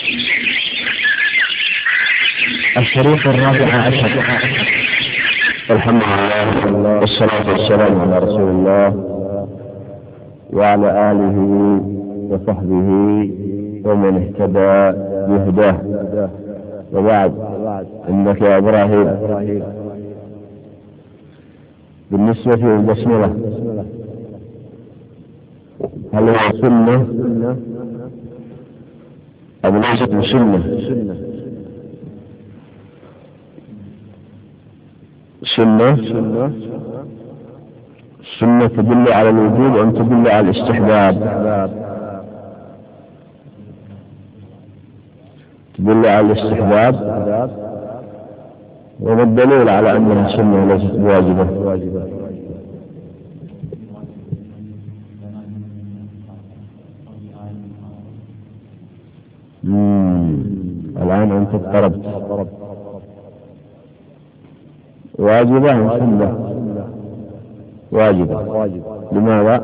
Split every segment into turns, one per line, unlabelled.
الشريط الرابع عشر.
الحمد لله والصلاة والسلام على رسول الله وعلى آله وصحبه ومن اهتدى بهداه، وبعد. إنك يا إبراهيم بالنسبة للبسملة هل هو سنة أو ليست بسنة؟ سنة تدل على الوجوب أم تدل على الاستحباب؟ تدل على الاستحباب، وما الدليل على أنها سنة وليست بواجبة؟ الآن أنت اضطربت. واجبة أم سنة؟ واجبة. لماذا؟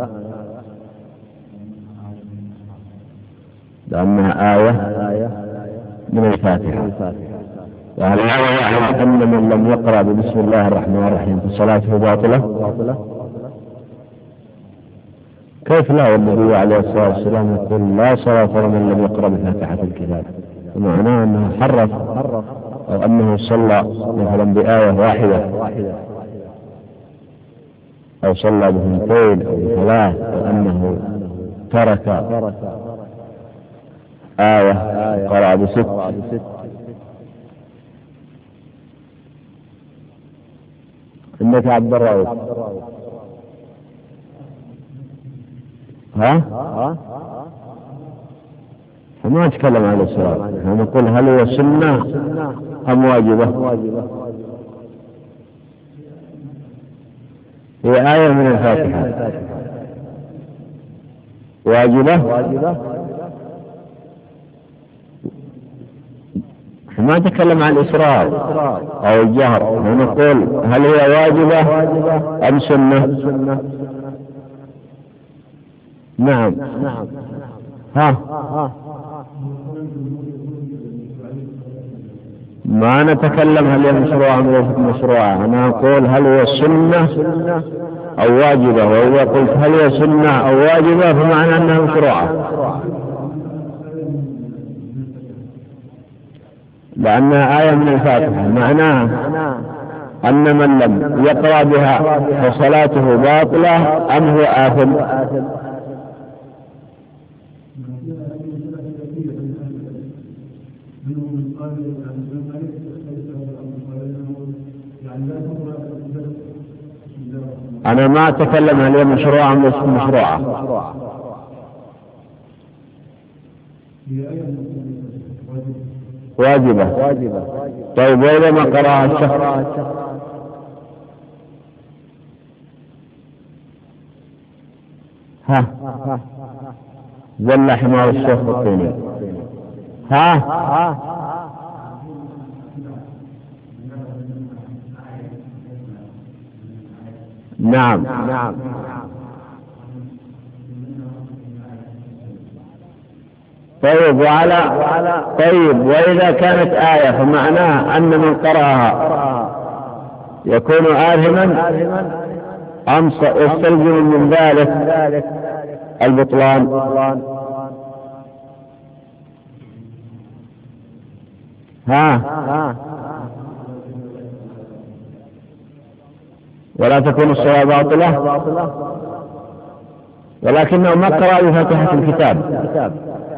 لأنها آية من الفاتحة، وهل يعلم أن من لم يقرأ بسم الله الرحمن الرحيم فصلاته باطلة؟ كيف لا؟ والنبي عليه الصلاة والسلام يقول لا صلاة لمن لم يقرأ بفاتحة الكتاب، ومعناه أنه حرف أو أنه صلى مثلا بآية واحدة أو صلى بثنتين أو بثلاث، أو أنه ترك آية قرأ بست. إنك عبد الرؤوف فما نتكلم عن الصلاة، نقول هل هو سنة أم واجبة؟ هي آية من الفاتحة، واجبة. ما نتكلم عن الإسرار أو الجهر، نقول هل هي واجبة أم سنة؟ نعم. ما نتكلم هل هي مشروعة أم ليست مشروعة، أنا أقول هل هي سنة أو واجبة، وإذا قلت هل هي سنة أو واجبة فمعنى أنها مشروعة، لأنها آية من الفاتحة. معناها أن من لم يقرأ بها فصلاته باطلة أم هو آثم؟ أنا ما أتكلم هل هي مشروعة أم ليست مشروعة. واجبة. طيب وإذا ما قرأها الشخص؟ ذل حمار الشيخ الطيني. نعم. طيب وإذا كانت آية فمعناه أن من قرأها يكون آثما أم يستلزم من ذلك البطلان؟ ولا تكون الصلاة باطلة، ولكنه ما قرأ بفاتحة الكتاب.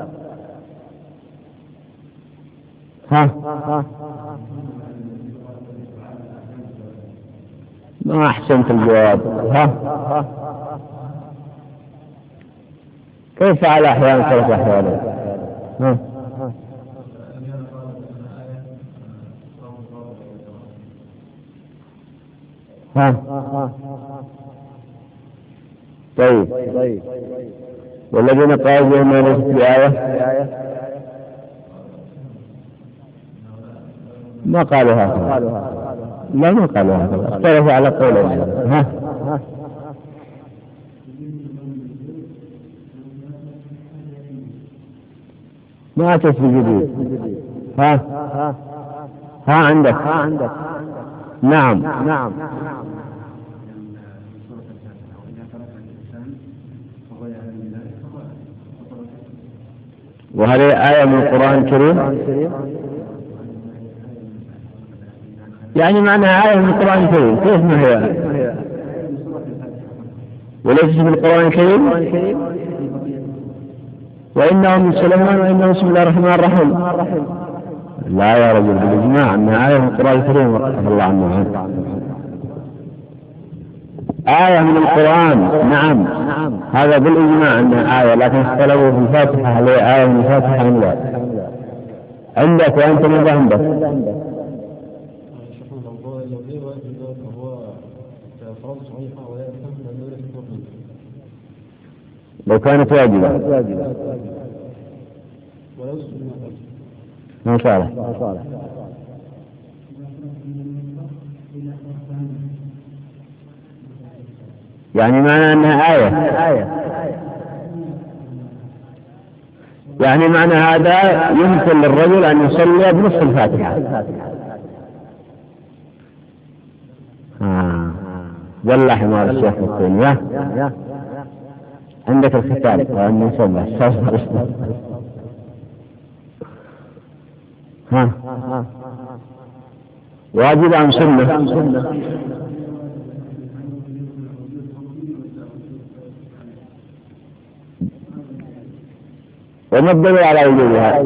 ما أحسنت الجواب. كيف على أحيان ثلاث أحوال؟ طيب والذين قالوا بهم ليست بآية ما قالوا هكذا. لا ما قالوا هكذا، اختلفوا على قولهم. ما أتت بجديد. ها عندك. نعم. وهذه آية من القرآن الكريم، يعني معناها آية من القرآن الكريم، كيف ما هي وليس في القرآن الكريم؟ وإنه من سليمان وإنه بسم الله الرحمن الرحيم. لا يا رجل، بالإجماع أنها آية من القرآن الكريم، رحمه الله عنه. آية من القرآن، نعم، هذا بالإجماع أنها آية، لكن اختلفوا في الفاتحة هل هي آية من الفاتحة أم لا. عندك وأنت ماذا عندك؟ لو كانت واجبة ما صالح. يعني معنى أنها آية، يعني معنى هذا يمكن للرجل أن يصلي بنصف الفاتحة. والله حمار الشيخ الثاني عندك الختام وأن يسمى واجب أم سنة؟ وما الدليل على وجودها؟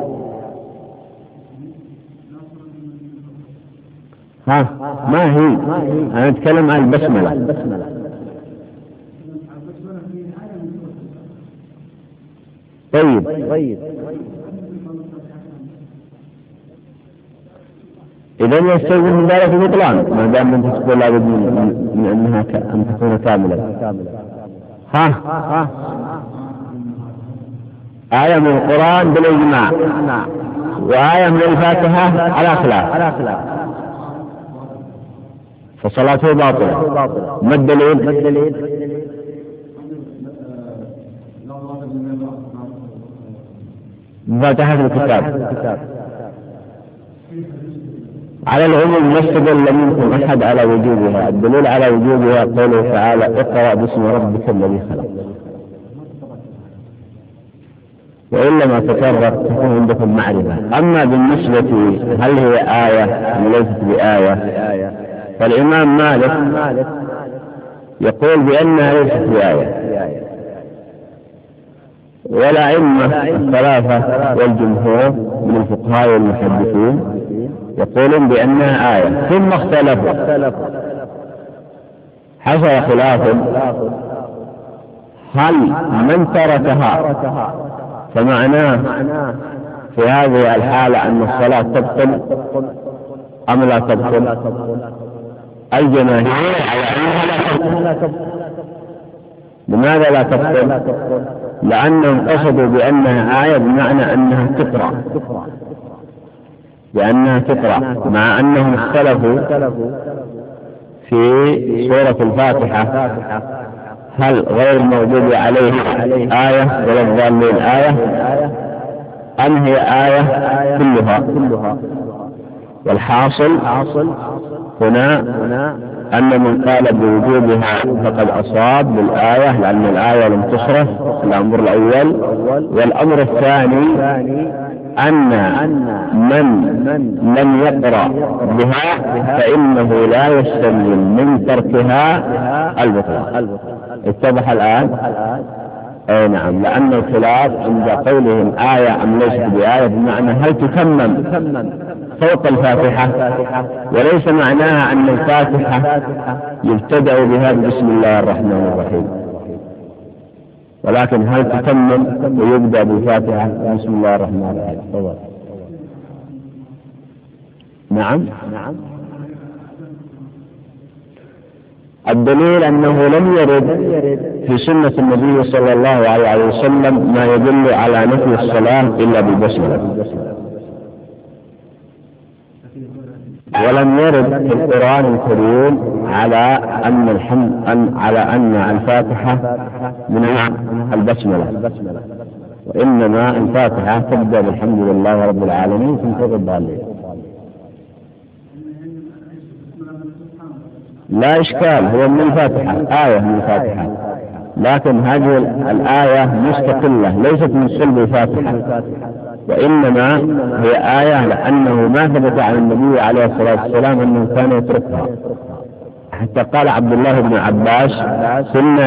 ما هي؟ أنا أتكلم عن البسملة. طيب إذا يستلزم من ذلك البطلان ما دام أنت تقول لابد من أنها أن تكون كاملة. آية من القرآن بالإجماع، وآية من الفاتحة على خلاف، فصلاته باطلة. ما الدليل؟ فاتحة الكتاب على العموم، نستدل منكم أحد على وجوبها. الدليل على وجوبها قوله تعالى اقرأ باسم ربك الذي خلق. وإلا ما تكرر تكون عندكم معرفة. أما بالنسبة هل هي آية أم ليست بآية، فالإمام مالك يقول بأنها ليست بآية، والأئمة الثلاثة والجمهور من الفقهاء والمحدثين يقولون بأنها آية. ثم اختلفوا، حصل خلاف، هل من تركها فمعناه في هذه الحالة أن الصلاة تبطل أم لا تبطل؟ الجماهير على أنها لا تبطل. لماذا لا تبطل؟ لأنهم قصدوا بأنها آية بمعنى أنها تقرأ، لأنها تقرأ، مع أنهم اختلفوا في سورة الفاتحة هل غير الموجود عليه آية ولا الضالين آية أم هي آية كلها. والحاصل هنا أن من قال بوجودها فقد أصاب بالآية، لأن الآية لم تصرف، الأمر الأول. والأمر الثاني أن من لم يقرأ بها فإنه لا يستلزم من تركها البطلان. اتضح الآن؟ أي نعم، لأن الخلاف عند قولهم آية أم ليست بآية بمعنى هل تتمم فوق الفاتحة، وليس معناها أن الفاتحة يبتدأ بها بسم الله الرحمن الرحيم، ولكن هل تتمم ويبدأ بالفاتحة بسم الله الرحمن الرحيم. نعم. الدليل أنه لم يرد في سنة النبي صلى الله عليه وسلم ما يدل على نفي الصلاة إلا بالبسملة، ولم يرد في القرآن الكريم على أن الفاتحة من البسملة. وإنما الفاتحة تبدأ بالحمد لله رب العالمين تنتهي الضالين. لا إشكال، هو من الفاتحة، آية من الفاتحة، لكن هذه الآية مستقلة ليست من صلب الفاتحة، وإنما هي آية لأنه ما ثبت عن النبي عليه الصلاة والسلام أنه كان يتركها، حتى قال عبد الله بن عباس كنا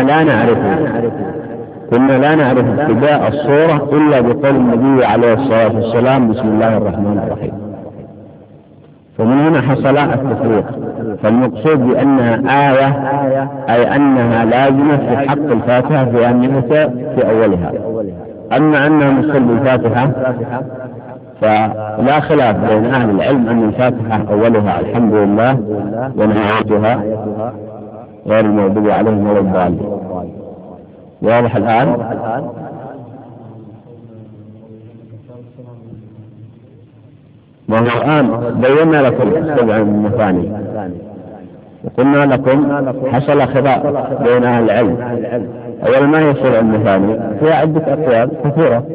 لا نعرف ابتداء الصورة إلا بقول النبي عليه الصلاة والسلام بسم الله الرحمن الرحيم. فمن هنا حصل التفريق. فالمقصود بأنها آية أي أنها لازمة في حق الفاتحة في أهميتها في أولها. أما أنها من صلب الفاتحة فلا خلاف بين أهل العلم أن الفاتحة أولها الحمد لله ونهايتها غير المغضوب عليهم ولا الضالين. واضح الآن؟ وهو الآن بينا لكم السبع المثاني وقلنا لكم حصل خلاف بين أهل العلم. أولا ما هي السبع المثاني؟ فيها عدة أقوال كثيرة،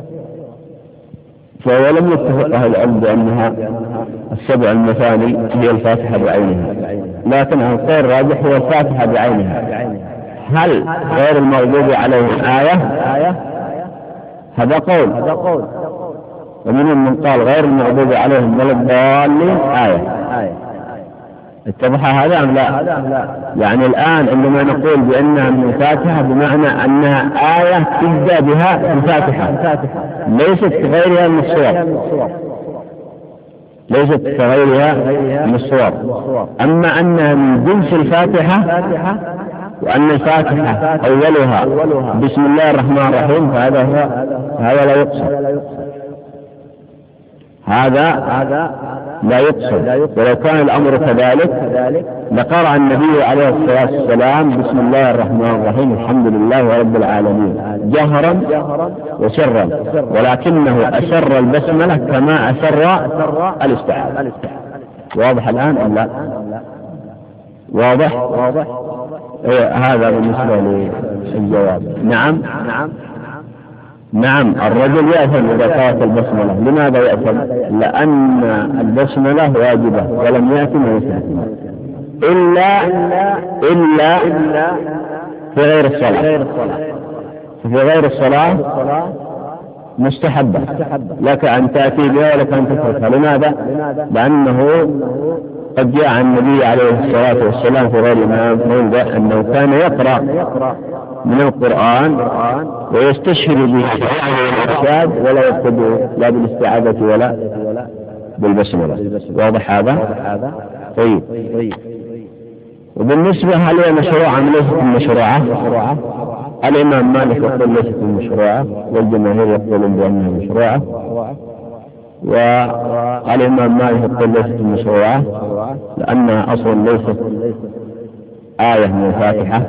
فلم يتفق أهل العلم بأنها السبع المثاني هي الفاتحة بعينها، لكن القول الراجح هو الفاتحة بعينها. هل غير المغضوب عليهم آية؟ هذا قول، ومنهم من قال غير المغضوب عليهم ولا الضالين آية. اتضح هذا أم لا؟ يعني الآن عندما نقول بأنها من الفاتحة بمعنى أنها آية تبدأ بها الفاتحة، ليست كغيرها من الصور، أما أنها من جنس الفاتحة وأن الفاتحة أولها بسم الله الرحمن الرحيم فهذا لا يقصد، هذا لا يقصد. ولو كان الأمر كذلك لقرأ النبي عليه الصلاة والسلام بسم الله الرحمن الرحيم الحمد لله رب العالمين جهرا وسرا، ولكنه أسر البسملة كما أسر الاستعاذة. واضح الآن أم لا؟ واضح؟ هذا بالنسبة للجواب. نعم الرجل يأثم إذا قرأت البسملة. لماذا يأثم؟ لأن البسملة واجبة ولم يأثم ويستثنى إلا في غير الصلاة. في غير الصلاة مستحبة لك أن تأتي بها ولك أن تتركها. لماذا؟ لأنه قد جاء النبي عليه الصلاة والسلام في غير موضع أنه كان يقرأ من القرآن ويستشهد به الإرشاد ولا يقتدي لا بالاستعاذة ولا بالبسملة. واضح هذا؟ طيب. وبالنسبة هل هي مشروعة أم ليست مشروعة؟ الإمام مالك يقول ليست مشروعة، والجماهير يقولون بأنها مشروعة، والإمام مالك يقول ليست مشروعة لأنها أصلا ليست آية من الفاتحة،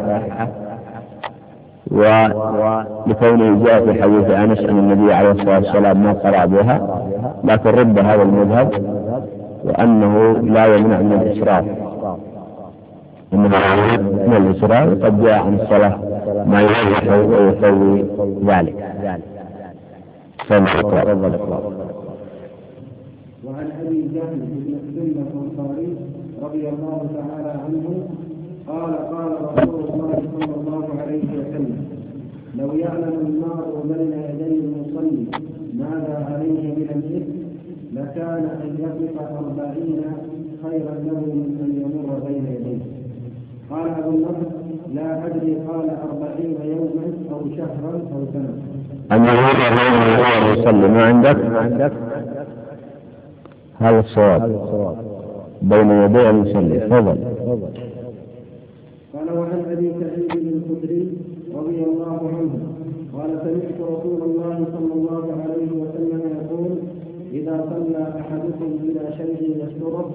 ولكونه جاء في حديث أنس أن النبي عليه الصلاة والسلام ما قرأ بها، لكن رد هذا المذهب وأنه لا يمنع من الإسراف، إنما من الإسراف قد جاء عن الصلاة ما يوضح ويسوي ذلك.
وعن أبي جهل بن سلمة الأنصاري رضي الله تعالى عنه قال رسول الله صلى الله عليه وسلم: لو يعلم المرء بين يدي المصلي ماذا عليه من الإثم لكان أن يقف 40 خيرا له من أن يمر بين يديه. قال أبو النضر: لا أدري، قال 40 يوما أو شهرا أو سنة.
أن يمر يصلي ما عندك هذا الصواب بين يدي المصلي. تفضل.
قال: وعن أبي سعيد الخدري رضي الله عنه قال: سمعت رسول الله صلى الله عليه وسلم يقول: إذا صلى أحدكم إلى شيء يستره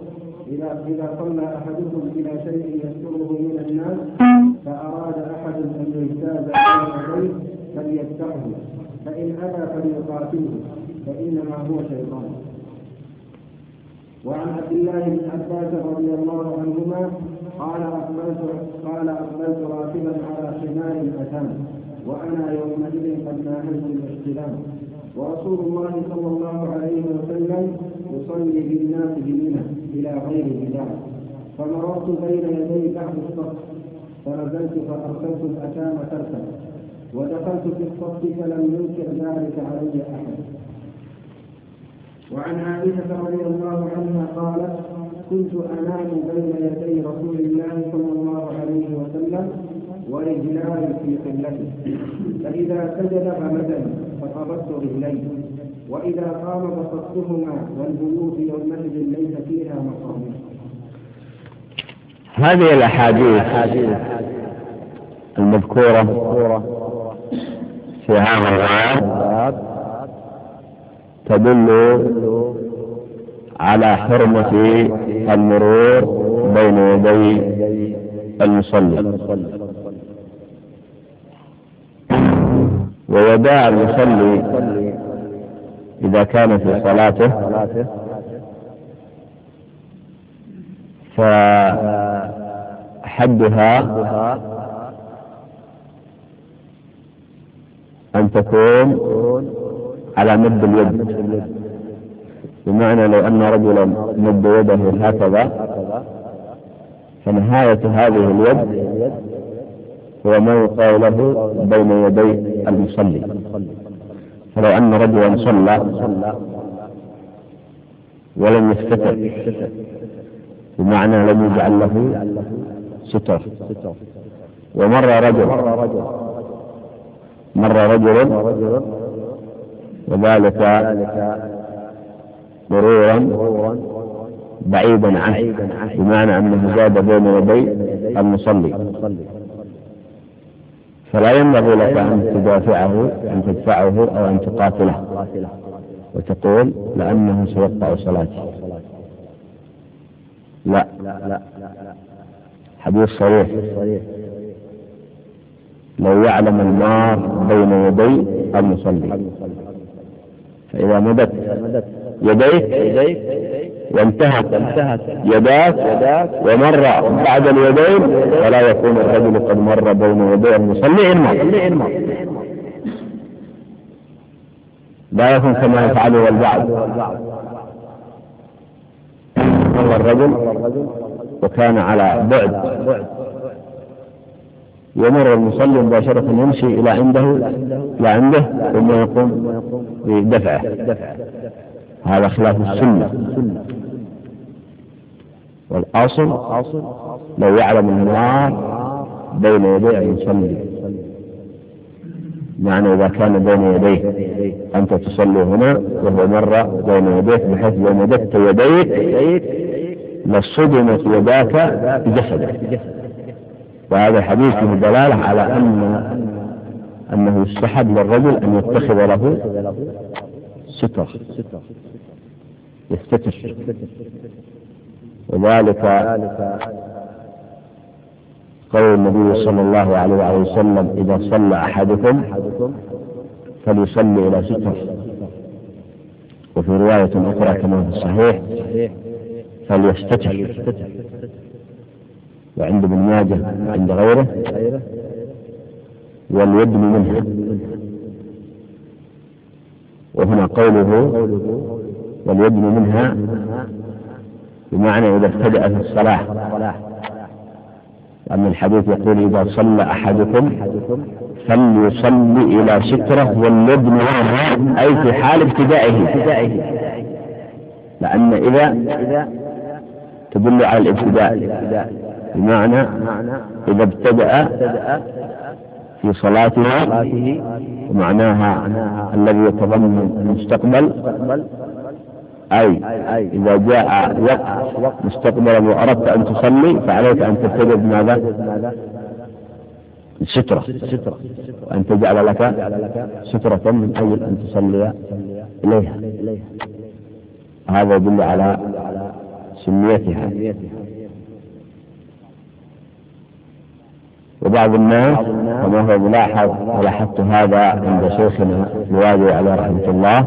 من الناس فأراد أحد أن يجتاز على البيت فليفتحه، فإن أبى فليقاتله فإنما هو شيطان. وعن عبد الله بن عباس رضي الله عنهما قال: أقبلت راكبا على حمار أتان وأنا يومئذ قد ناهزت الاحتلام، ورسول الله صلى الله عليه وسلم يصلي بالناس بمنى إلى غير بداع، فمررت بين يدي بعض الصف فنزلت فأرسلت الأتام تركب، ودخلت في الصف فلم ينكر ذلك علي أحد. وعن عائشة رضي الله عنها قالت: كنت أنام بين يدي رسول الله صلى الله عليه وسلم ورجلاي في قلته، فإذا سجد غمزني فقبضت رجليه، وإذا قام بسطتهما، والبيوت يومئذ ليس فيها مصابيح.
هذه الأحاديث المذكورة في هذا الباب تدل على حرمة المرور بين يدي المصلي، ويداع المصلي إذا كان في صلاته فحدها أن تكون على مد اليد، بمعنى لو أن رجلا مد يده هكذا فنهاية هذه اليد هو ما يقال له بين يدي المصلي. فلو أن رجلا صلى ولم يستتر، بمعنى لم يجعل له ستر، ومر رجل وذلك مرورا بعيدا عنه، بمعنى أنه زاد بين يدي المصلي، فلا ينبغي لك أن تدافعه، أن تدفعه أو أن تقاتله وتقول لأنه سيقطع صلاتي. لا، حديث صريح: لو يعلم المار بين يدي المصلي. فإذا مدت يديك وانتهت يداك ومر بعد اليدين فلا يكون الرجل قد مر بين يدي المصلي إنما لا يكون كما يفعله البعض. مر الرجل وكان على بعد، يمر المصلي مباشرة يمشي إلى عنده ثم يقوم بدفعه، هذا خلاف السنة. والأصل لو يعلم المار بين يدي المصلي، معنى إذا كان بين يديه أنت تصلي هنا وهو مر بين يديك، بحيث لو مددت يديك لصدمت يداك بجسدك. وهذا الحديث فيه دلالة على أنه يستحب للرجل أن يتخذ له ستر يستتر، وذلك قول النبي صلى الله عليه وسلم: إذا صلى أحدكم فليصلي إلى ستر. وفي رواية أخرى كما في الصحيح: فليستتر. وعند ابن ماجه عند غيره: وليدن منها. وهنا قوله وليدن منها بمعنى إذا ابتدأ في الصلاة، لأن الحديث يقول: إذا صلى أحدكم فليصلي إلى سترة وليدن منها، أي في حال ابتدائه، لأن إذا تدل على الابتداء، بمعنى إذا ابتدأ في صلاته، ومعناها الذي يتضمن المستقبل، أي إذا جاء وقت مستقبلا وأردت أن تصلي فعليك أن تبتدئ بماذا؟ السترة، وأن تجعل لك سترة من أجل أن تصلي إليها. هذا يدل على سنيتها. وبعض الناس كما هو ملاحظ، ولاحظت هذا عند شيخنا الوادي عليه رحمة الله،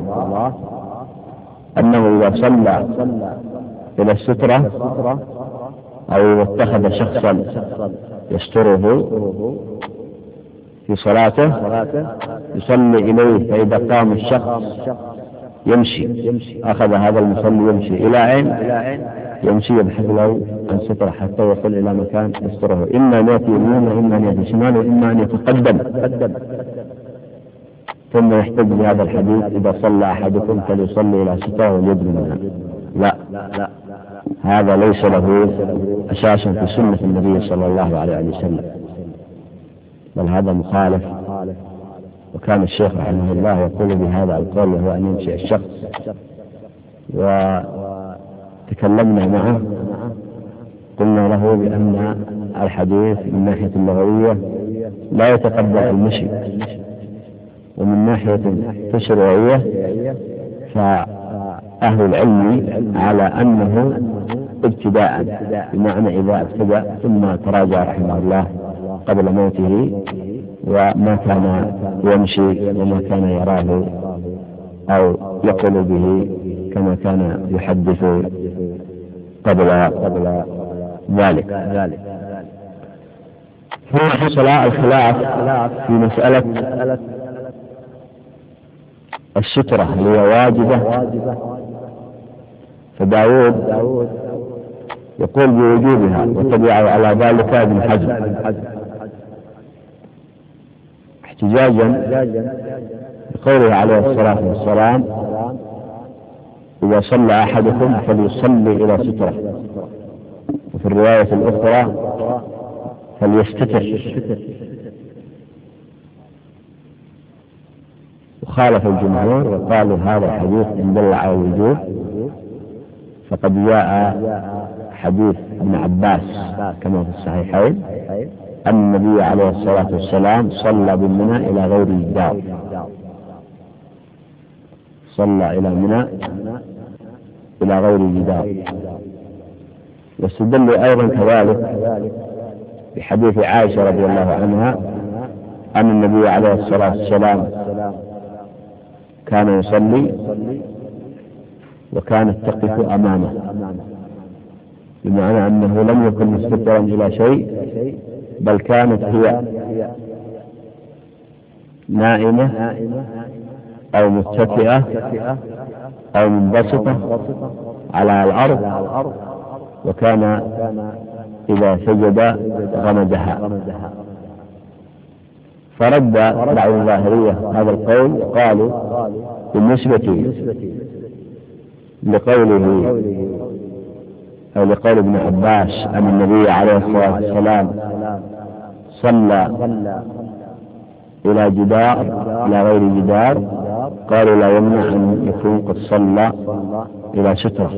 أنه إذا صلى إلى السترة أو اتخذ شخصا يستره في صلاته يصلي إليه، فإذا قام الشخص يمشي، أخذ هذا المصلي يمشي إلى أين؟ يمشي يبحث له عن سترة حتى يصل إلى مكان يستره، إما أن يأتي يمين وإما أن يأتي شمال وإما أن يتقدم. ثم يحتج بهذا الحديث إذا صلى أحدكم فليصلي إلى سترة وليدنو منها. لا، هذا ليس له أساس في سنة النبي صلى الله عليه وسلم، بل هذا مخالف. وكان الشيخ رحمه الله يقول بهذا القول وهو أن يمشي الشخص، وتكلمنا معه قلنا له بأن الحديث من ناحية اللغوية لا يتقبل المشي، ومن ناحية تشريعية فأهل العلم على أنه ابتداء، بمعنى إذا ابتدأ ثم تراجع رحمه الله قبل موته وما كان يمشي وما كان يراه أو يقول به كما كان يحدث قبل ذلك. ثم حصل الخلاف في مسألة السترة اللي هي واجبة، فداود يقول بوجوبها وتبعه على ذلك ابن حزم احتجاجا بقوله عليه الصلاة والسلام إذا صلى أحدكم فليصلي إلى سترة، وفي الرواية الأخرى فليستتر. وخالف الجمهور وقالوا هذا الحديث إن دل على الوجوب فقد جاء حديث ابن عباس كما في الصحيحين أن النبي عليه الصلاة والسلام صلى بمنى إلى غير جدار، صلى إلى منى إلى غير جدار. واستدل أيضا كذلك بحديث عائشة رضي الله عنها أن النبي عليه الصلاة والسلام كان يصلي وكانت تقف أمامه، بمعنى أنه لم يكن مستترا إلى شيء، بل كانت هي نائمة أو متكئة أو منبسطة على الأرض، وكان إذا سجد غمدها. فرد بعض الظاهرية هذا القول وقالوا بالنسبة لقوله أو لقول ابن عباس أن النبي عليه الصلاة والسلام صلى إلى جدار إلى غير جدار، قالوا لا يمنع أن يكون قد صلى إلى سترة،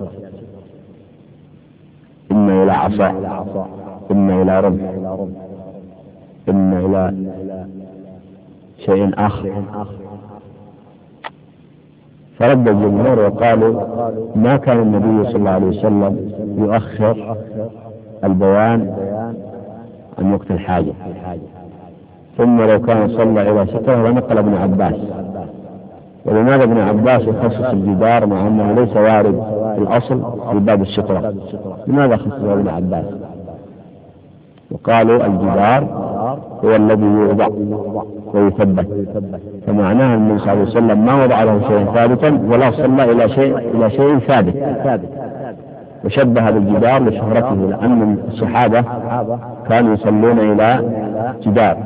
إما إلى عصا إما إلى رمح إما إلى شيء آخر. فرد الجمهور وقالوا ما كان النبي صلى الله عليه وسلم يؤخر البيان عن وقت الحاجة، ثم لو كان صلى إلى سترة لنقل ابن عباس. ولماذا ابن عباس يخصص الجدار مع أنه ليس وارد في الأصل في باب السترة؟ لماذا خصصه ابن عباس؟ وقالوا الجدار هو الذي يوضع ويثبت، فمعناها النبي صلى الله عليه وسلم ما وضع له شيء ثابتا ولا صلى إلى شيء ثابت، وشبه بالجدار لشهرته، لأن الصحابة كانوا يصلون إلى جدار.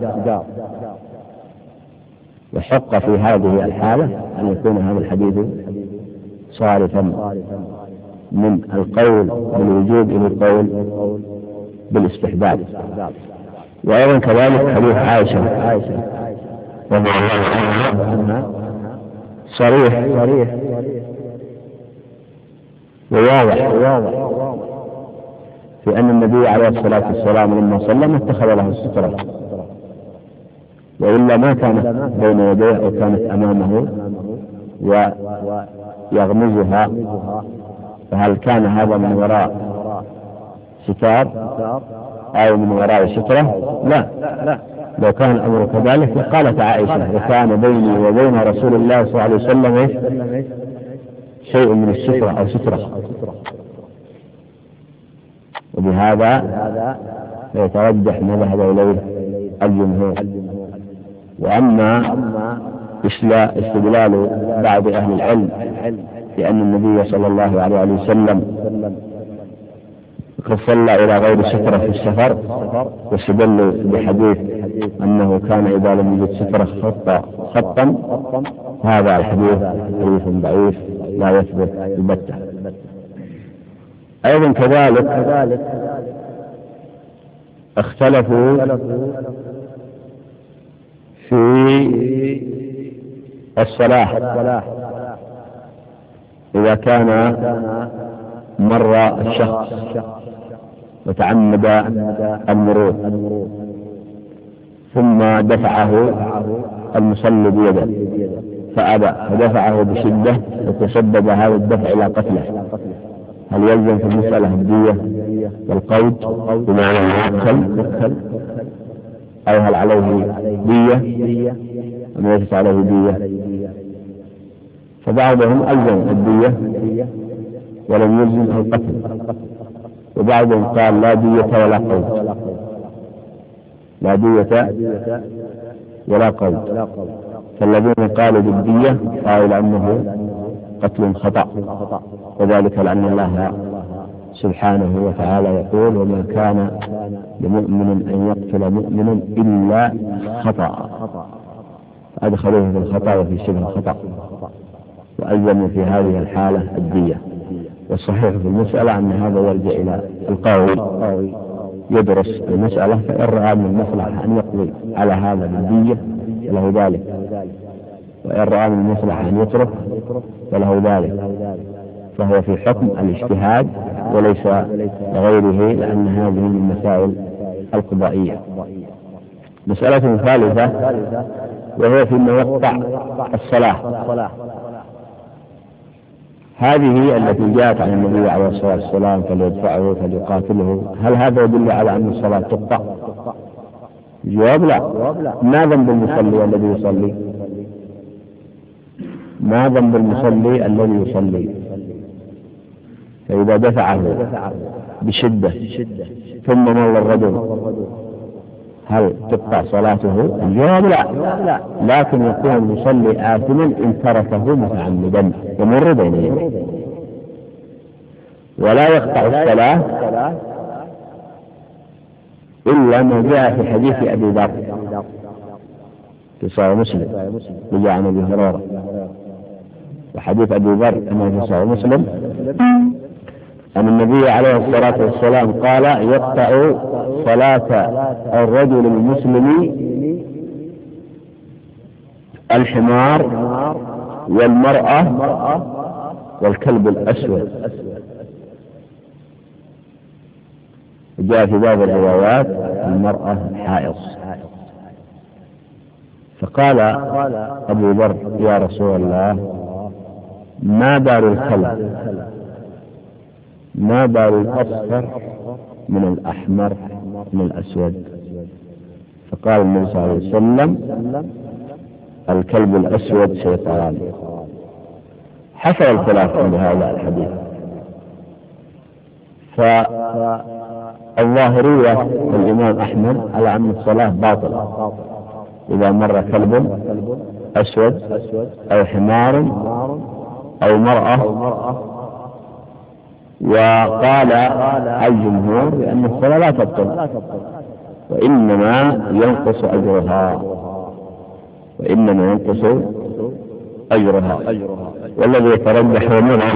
وحق في هذه الحالة أن يكون هذا الحديث صارفا من القول بالوجوب إلى القول بالاستحباب. وأيضا كذلك حديث عائشة رضي الله عنها صريح وواضح في أن النبي عليه الصلاة والسلام لما صلى ما اتخذ له السترة، وإلا ما كانت بين يديه أو كانت أمامه ويغمزها، فهل كان هذا من وراء ستار أو من وراء سترة؟ لا، لو كان الأمر كذلك لقالت عائشة وكان بيني وبين رسول الله صلى الله عليه وسلم شيء من السترة أو سترة. وبهذا يترجح ما ذهب إليه الجمهور وأما استدلال بعض أهل العلم لأن النبي صلى الله عليه وسلم قد صلى إلى غير سترة في السفر، واستدلوا بحديث أنه كان إذا لم يجد سترة خطا، هذا الحديث حديث ضعيف لا يثبت البتة. أيضا كذلك اختلفوا في الصلاة إذا كان مر الشخص وتعمد المرور ثم دفعه المصلي بيده فأبى فدفعه بشدة وتسبب هذا الدفع إلى قتله، هل يلزم في المسألة الدية والقود بمعنى يقتل أو هل عليه دية أم ليست عليه دية؟ فبعضهم ألزم الدية ولم يلزم القتل، وبعضهم قال لا دية ولا قود، لا دية ولا قود. فالذين قالوا بالدية قالوا لأنه قتل خطأ، وذلك لأن الله سبحانه وتعالى يقول وما كان لمؤمن أن يقتل مؤمنا إلا خطأ، أدخلوه في الخطأ وفي شبه الخطأ وألزموا في هذه الحالة الدية. والصحيح في المسألة أن هذا يرجع إلى القاضي يدرس المسألة، فإن رأى من المصلحة أن يقضي على هذا بالدية فله ذلك، وإن رأى من المصلحة أن يترك فله ذلك، فهو في حكم الاجتهاد وليس لغيره، لأن هذه من المسائل القضائية. مسألة ثالثة وهي فيما يقطع الصلاة، هذه التي جاءت عن النبي عليه الصلاة والسلام فليدفعه فليقاتله، هل هذا يدل على أن الصلاة تقطع؟ الجواب لا. ما ذنب المصلي الذي يصلي؟ ما ذنب المصلي الذي يصلي؟ فإذا دفعه بشدة ثم مر الرجل هل تقطع صلاته؟ الجواب لا، لكن يكون المصلي آثما إن تركه متعمدا يمر بين يديه، ولا يقطع الصلاة إلا ما جاء في حديث أبي ذر في صحيح مسلم جاء عن أبي هريرة، وحديث أبي ذر أنه في صحيح مسلم أن النبي عليه الصلاة والسلام قال يقطع صلاة الرجل المسلم الحمار والمرأة والكلب الأسود. جاء في باب الروايات المرأة حائض. فقال أبو ذر يا رسول الله ما بال الكلب، ما بال الأصفر من الأحمر من الأسود؟ فقال النبي صلى الله عليه وسلم الكلب الأسود شيطان. حصل الخلاف عند هذا الحديث، فالظاهرية الإمام أحمد على أن الصلاة باطلة إذا مر كلب أسود أو حمار أو مرأة، وقال الجمهور بأن الصلاة لا تبطل وإنما ينقص أجرها، والذي يترجح منه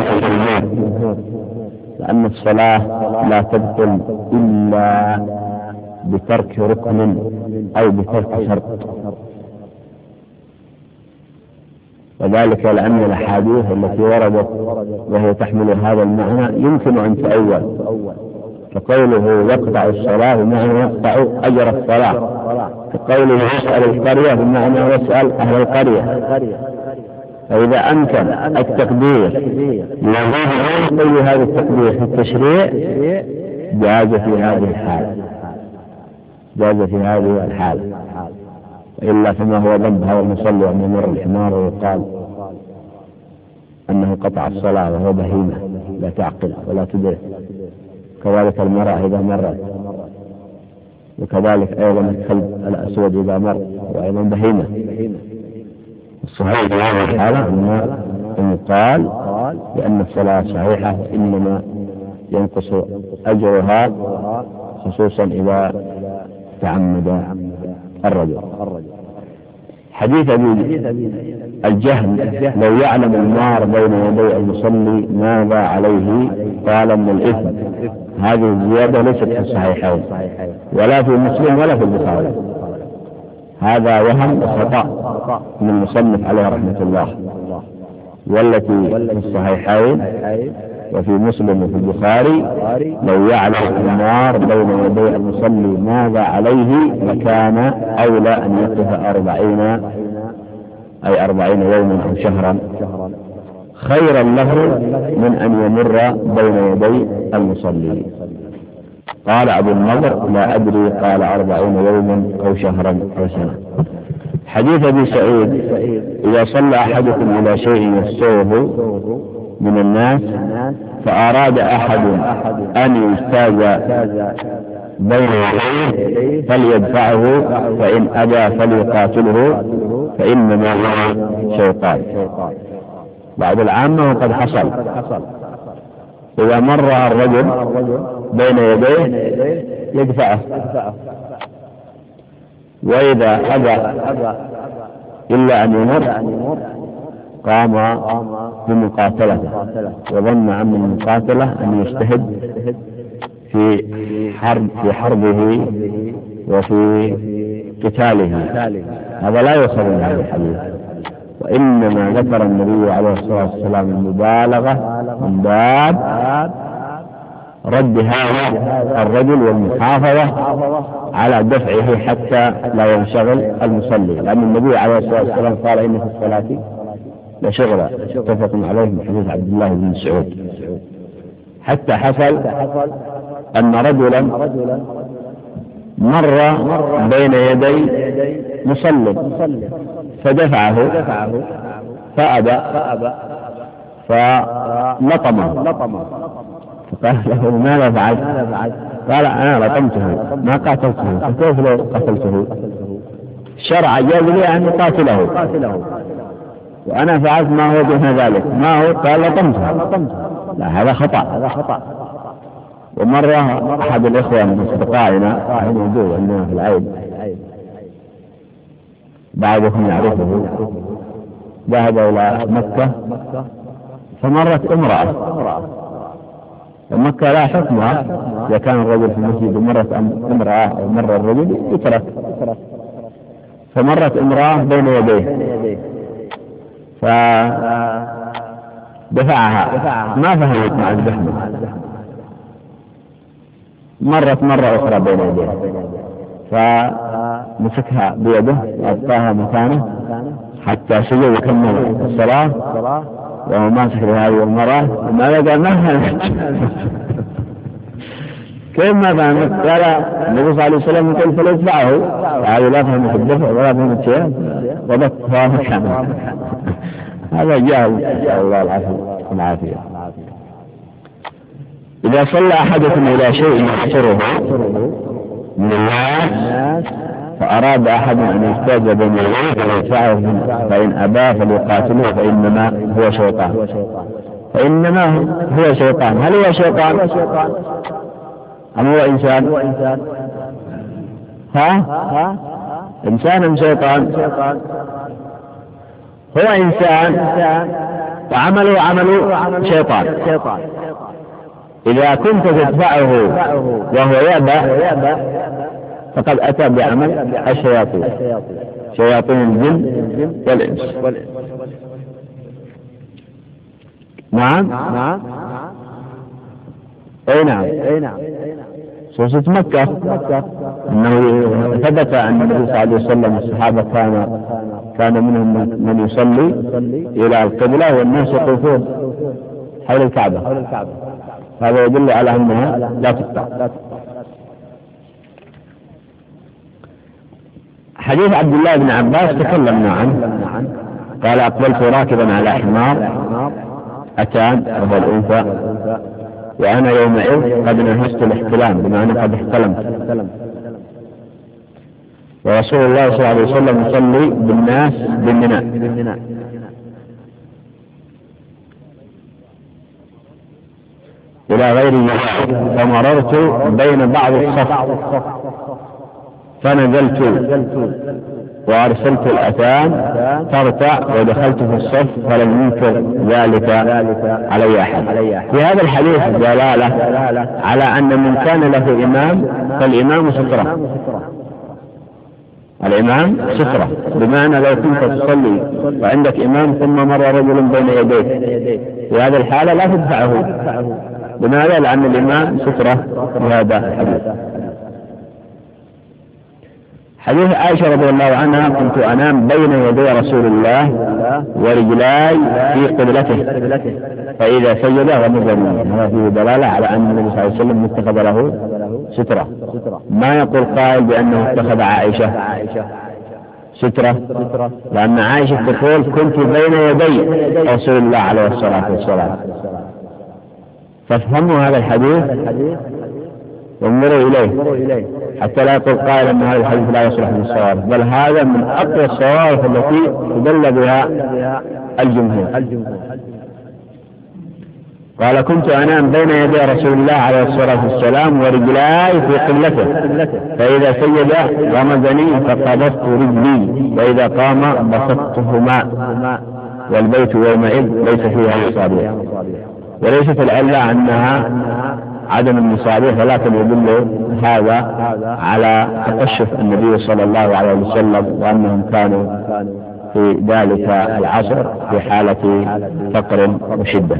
لأن الصلاة لا تبطل إلا بترك ركن أو بترك شرط، وذلك لأن الأحاديث التي وردت وهي تحمل هذا المعنى يمكن أن تؤول، فقوله يقطع الصلاة بمعنى يقطع أجر الصلاة، فقوله يسأل القرية بمعنى يسأل أهل القرية. فإذا أمكن التقدير لغير هذا التقدير في التشريع جاز في هذه الحالة، وإلا فما هو ذنب هذا المصلي أن يمر الحمار ويقال أنه قطع الصلاة وهو بهيمة لا تعقل ولا تدرك؟ كذلك المرأة إذا مرت، وكذلك أيضا الكلب الأسود إذا مر. وأيضا بهيمة. الصحيح في هذه الحالة أنه قال بأن الصلاة صحيحة إنما ينقص أجرها خصوصا إذا تعمد الرجل. حديث أبي الجهم لو يعلم المار بين يدي المصلي ماذا عليه قال من الإثم، هذه الزيادة ليست في الصحيحين ولا في مسلم ولا في البخاري، هذا وهم وخطأ من المصنف عليه رحمة الله. والتي في الصحيحين وفي مسلم وفي البخاري لو يعلم المار بين يدي المصلي ماذا عليه لكان أولى أن يقف 40 يوما أو شهرا خيرا له من أن يمر بين يدي المصلي. قال أبو النضر لا أدري قال 40 يوما أو شهرا أو سنة. حديث أبي سعيد إذا صلى أحدكم إلى شيء يستوه من الناس فأراد أحد أن يجتاز بين يديه فليدفعه فإن أبى فليقاتله فإنما هو شيطان. بعض العامة وقد حصل إذا مر الرجل بين يديه يدفعه، وإذا أبى إلا أن يمر قام بمقاتلته وظن أن المقاتلة أن يجتهد في حربه وفي قتاله، هذا لا يوصل من هذا الحديث. وإنما ذكر النبي عليه الصلاة والسلام المبالغة من باب رد هذا الرجل والمحافظة على دفعه حتى لا ينشغل المصلي، لأن النبي عليه الصلاة والسلام قال إن في الصلاة لشغلة، اتفق عليه من حديث عبد الله بن مسعود. حتى حصل أن رجلا مر بين يدي مصلي فدفعه فأبى فلطمه، فقال له ماذا فعلت؟ قال أنا لطمته ما قاتلته، فكيف لو قتلته؟ الشرع جاز لي أن أقاتله وأنا فعلت ما هو دون ذلك، ما هو؟ قال لطمته. لا، هذا خطأ. ومرة أحد الإخوة من أصدقائنا موجود عندنا في العيد، بعضهم يعرفه، ذهب إلى مكة فمرت امرأة، ومكة لا حكمها إذا كان الرجل في المسجد ومرت امرأة أو مر الرجل يترك، فمرت امرأة بين يديه فدفعها، ما فهمت مع الزحمة، مرت مرة أخرى بين يديه فمسكها بيده وأبقاها مكانه حتى سجد وكمل الصلاة وهو ماسك لهذه المرأة. ما قال ما فهمت كيف ما فهمت؟ قال النبي صلى الله عليه وسلم يقول فليدفعه، هذه لا فهمت الدفع ولا فهمت شيء وضبطها مكانه. هذا جاهل، نسأل الله العافية. إذا صلى أحدكم إلى شيء يحصره من الناس فأراد أحد أن يجتاز بين يديه فليدفعه فإن أبى فليقاتله فإنما هو شيطان. هل هو شيطان أم هو إنسان؟ إنسان أم شيطان؟ هو إنسان وعمله عمل شيطان. إذا كنت تدفعه وهو يأبى فقد أتى بعمل الشياطين، شياطين الجن والإنس. نعم. أي نعم. سورة مكة أنه ثبت أن النبي صلى الله عليه وسلم الصحابة كان منهم من يصلي إلى القبلة والناس يطوفون حول الكعبة، هذا يدل على أنها لا تقطع. حديث عبد الله بن عباس تكلمنا عنه، قال أقبلت راكبا على حمار أتان وهو الأنثى وأنا يومئذ قد نهزت الاحتلام، بمعنى قد احتلمت. ورسول الله صلى الله عليه وسلم يصلي بالناس بالمناء. إلى غير ذلك، فمررت بين بعض الصف فنزلت وأرسلت الأتان ترتع ودخلت في الصف فلم ينكر ذلك علي أحد. في هذا الحديث دلالة على أن من كان له إمام فالإمام سترة. الإمام سترة، بمعنى لو كنت تصلي وعندك إمام ثم مر رجل بين يديك، في هذه الحالة لا تدفعه. لماذا؟ لأن الإمام سترة في هذا الحديث. حديث عائشة رضي الله عنها: كنت أنام بين يدي رسول الله ورجلاي في قبلته فإذا سجد غمزني. هذا فيه دلالة على أن النبي صلى الله عليه وسلم اتخذ له سترة. ما يقول قائل بأنه اتخذ عائشة سترة، لأن عائشة تقول: كنت بين يدي رسول الله عليه الصلاة والسلام. فافهموا هذا الحديث وانظروا إليه حتى لا يقول قائل أن هذا الحديث لا يصلح للصواب، بل هذا من أقوى الصواب التي تدل بها الجمهور. قال: كنت أنام بين يدي رسول الله عليه الصلاة والسلام ورجلاي في قبلته فإذا سجد غمزني فقبضت رجلي وإذا قام بسطتهما، والبيت يومئذ ليس فيها مصابيح. وليست العلة أنها عدم المصابيح، ولكن يدل هذا على تقشف النبي صلى الله عليه وسلم وأنهم كانوا في ذلك العصر في حالة فقر وشدة.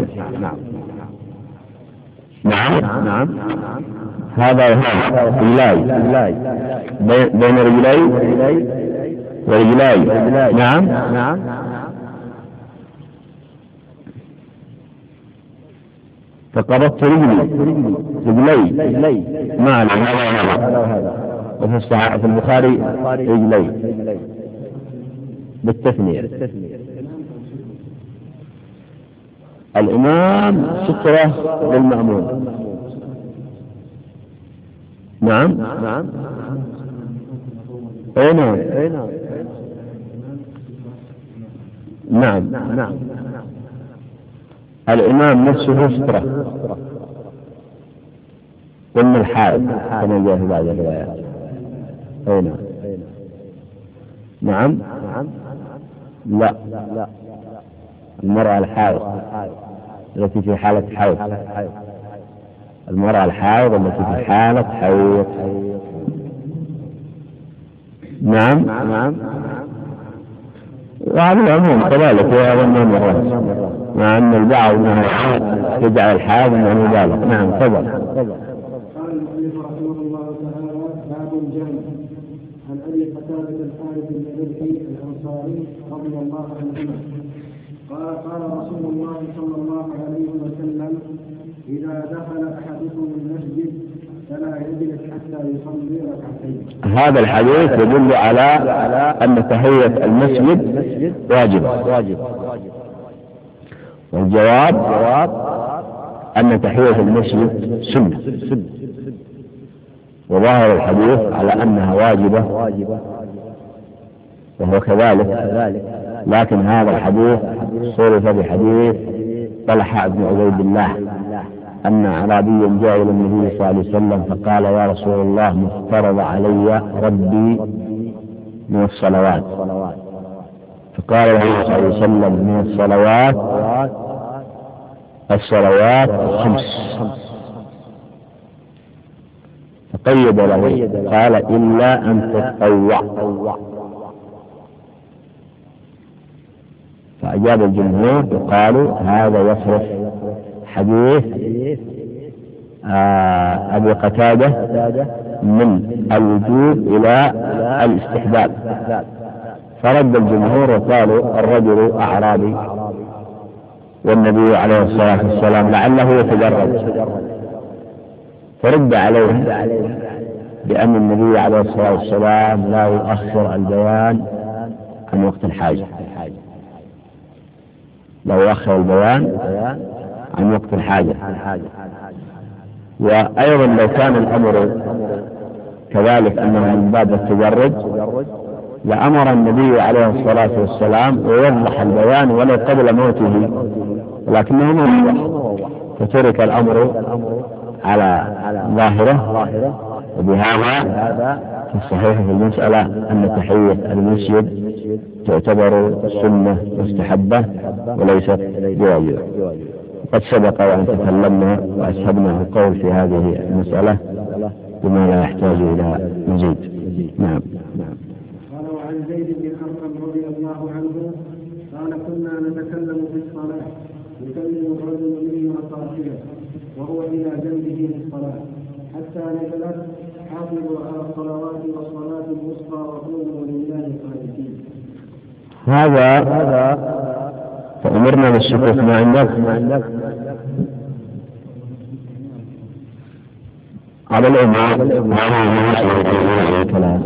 نعم. هذا رجلاي بين رجلي ورجلاي. نعم. فقبضت رجلي معنى هذا. وفي البخاري رجلي بالتثنية. الإمام سترة للمأمون. نعم. نعم. الإمام نفسه سترة ضمن الحائط كما جاء في بعض الروايات. نعم. لا، المرأة الحائض التي في حالة حيض. المرأة الحائض التي في حالة حيض. نعم. وهذا العموم كذلك هو النوم الراس، مع أن البعض يجعل الحائض أنه مبالغ. نعم. تفضل.
قال المؤلف رحمه الله تعالى: باب الجامع. عن أبي قتادة الحارث بن ربيع الأنصاري رضي الله عنه قال رسول الله صلى الله عليه وسلم: إذا دخل أحدكم المسجد فلا يجلس حتى يصلي ركعتين. هذا
الحديث يدل على أن تحية المسجد واجبة، والجواب أن تحية المسجد سنة، وظاهر الحديث على أنها واجبة وهو كذلك. لكن هذا الحديث صرف بحديث طلحة بن عبيد الله أن أعرابيا جاء إلى النبي صلى الله عليه وسلم فقال: يا رسول الله، مفترض علي ربي من الصلوات. فقال له صلى الله عليه وسلم: من الصلوات الخمس. فقيد له قال: إلا أن تتطوع. فأجاب الجمهور وقالوا: هذا يصرف حديث أبي قتادة من الوجوب إلى الاستحباب. فرد الجمهور وقالوا: الرجل أعرابي والنبي عليه الصلاة والسلام لعله يتجرد. فرد عليهم بأن النبي عليه الصلاة والسلام لا يؤخر البيان عن وقت الحاجة، لا يؤخر البيان عن وقت الحاجة. وأيضا لو كان الأمر كذلك أنه من باب التدرج لأمر النبي عليه الصلاة والسلام ووضح البيان ولو قبل موته، ولكنه ما وضح، فترك الأمر على ظاهره. وبهذا في الصحيح في المسألة أن تحية المسجد تعتبر سنة مستحبة وليست بواجبة. قد سبق وأن تكلمنا وأسهبنا القول في هذه المسألة بما لا يحتاج إلى مزيد. نعم.
قال عن زيد بن أرقم رضي الله عنه قال كنا نتكلم في الصلاة يكلم الرجل منا صاحبه وهو إلى جنبه في الصلاة حتى نزلت حافظوا على الصلوات والصلاة الوسطى وقوموا لله قانتين.
هذا فأمرنا بالسكوت. ما عندك على الإمام الكلام،